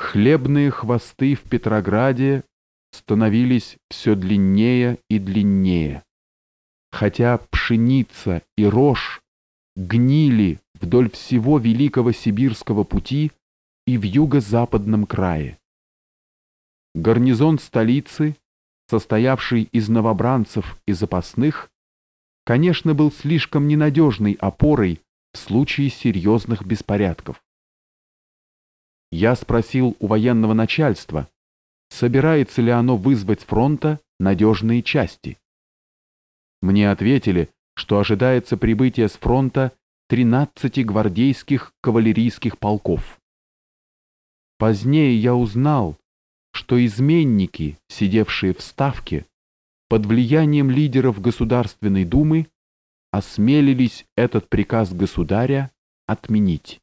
Хлебные хвосты в Петрограде становились все длиннее и длиннее, хотя пшеница и рожь гнили вдоль всего Великого Сибирского пути и в юго-западном крае. Гарнизон столицы, состоявший из новобранцев и запасных, конечно, был слишком ненадежной опорой в случае серьезных беспорядков. Я спросил у военного начальства, собирается ли оно вызвать с фронта надежные части. Мне ответили, что ожидается прибытие с фронта 13 гвардейских кавалерийских полков. Позднее я узнал, что изменники, сидевшие в Ставке, под влиянием лидеров Государственной Думы, осмелились этот приказ государя отменить.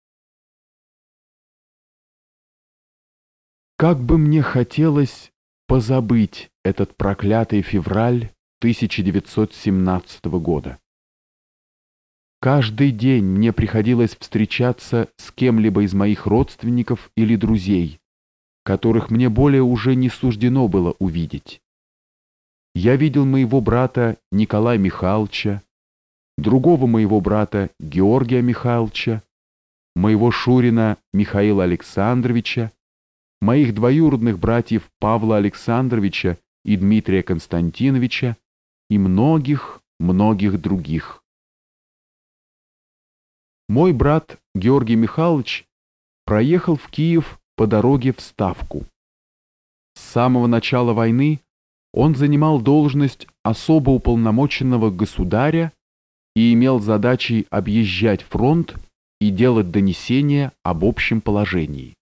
Как бы мне хотелось позабыть этот проклятый февраль 1917 года. Каждый день мне приходилось встречаться с кем-либо из моих родственников или друзей, которых мне более уже не суждено было увидеть. Я видел моего брата Николая Михайловича, другого моего брата Георгия Михайловича, моего шурина Михаила Александровича, моих двоюродных братьев Павла Александровича и Дмитрия Константиновича и многих других. Мой брат Георгий Михайлович проехал в Киев по дороге в Ставку. С самого начала войны он занимал должность особо уполномоченного государя и имел задачей объезжать фронт и делать донесения об общем положении.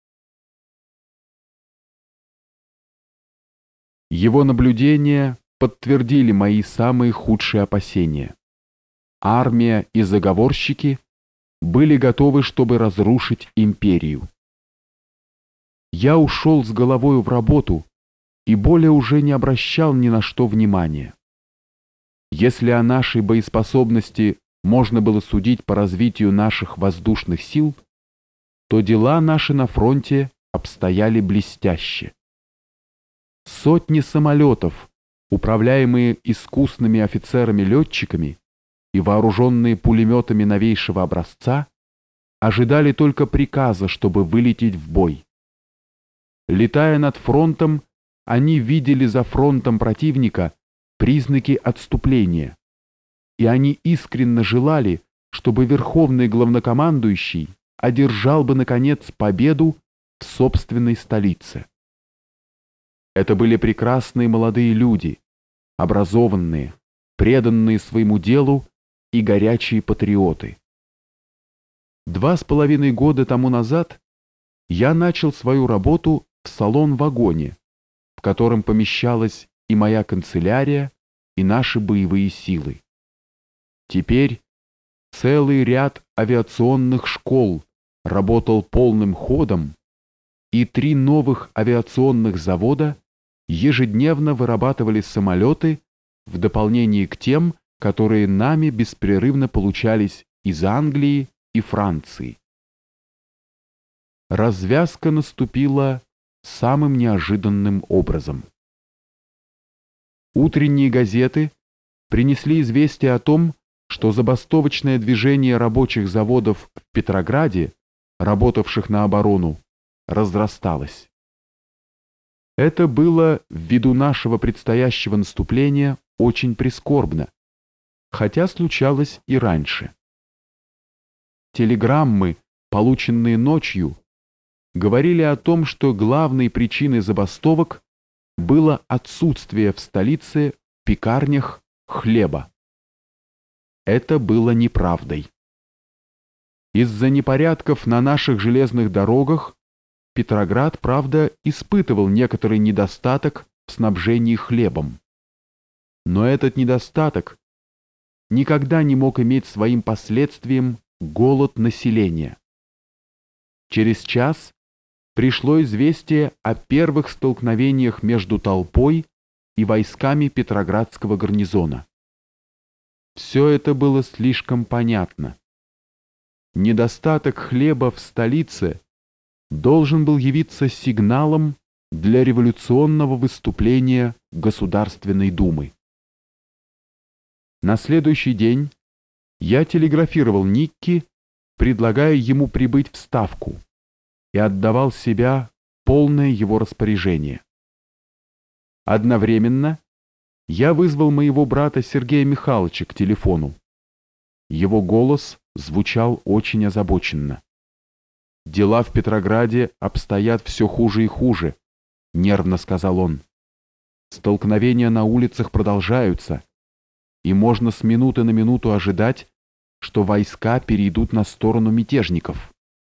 Его наблюдения подтвердили мои самые худшие опасения. Армия и заговорщики были готовы, чтобы разрушить империю. Я ушел с головою в работу и более уже не обращал ни на что внимания. Если о нашей боеспособности можно было судить по развитию наших воздушных сил, то дела наши на фронте обстояли блестяще. Сотни самолетов, управляемые искусными офицерами-летчиками и вооруженные пулеметами новейшего образца, ожидали только приказа, чтобы вылететь в бой. Летая над фронтом, они видели за фронтом противника признаки отступления, и они искренне желали, чтобы верховный главнокомандующий одержал бы, наконец, победу в собственной столице. Это были прекрасные молодые люди, образованные, преданные своему делу и горячие патриоты. 2,5 года тому назад я начал свою работу в салон-вагоне, в котором помещалась и моя канцелярия, и наши боевые силы. Теперь целый ряд авиационных школ работал полным ходом, и 3 новых авиационных завода ежедневно вырабатывали самолеты в дополнение к тем, которые нами беспрерывно получались из Англии и Франции. Развязка наступила самым неожиданным образом. Утренние газеты принесли известие о том, что забастовочное движение рабочих заводов в Петрограде, работавших на оборону, разрасталось. Это было ввиду нашего предстоящего наступления очень прискорбно, хотя случалось и раньше. Телеграммы, полученные ночью, говорили о том, что главной причиной забастовок было отсутствие в столице в пекарнях хлеба. Это было неправдой. Из-за непорядков на наших железных дорогах Петроград, правда, испытывал некоторый недостаток в снабжении хлебом. Но этот недостаток никогда не мог иметь своим последствием голод населения. Через час пришло известие о первых столкновениях между толпой и войсками Петроградского гарнизона. Все это было слишком понятно. Недостаток хлеба в столице должен был явиться сигналом для революционного выступления Государственной Думы. На следующий день я телеграфировал Никки, предлагая ему прибыть в Ставку, и отдавал себя в полное его распоряжение. Одновременно я вызвал моего брата Сергея Михайловича к телефону. Его голос звучал очень озабоченно. «Дела в Петрограде обстоят все хуже и хуже», — нервно сказал он. «Столкновения на улицах продолжаются, и можно с минуты на минуту ожидать, что войска перейдут на сторону мятежников».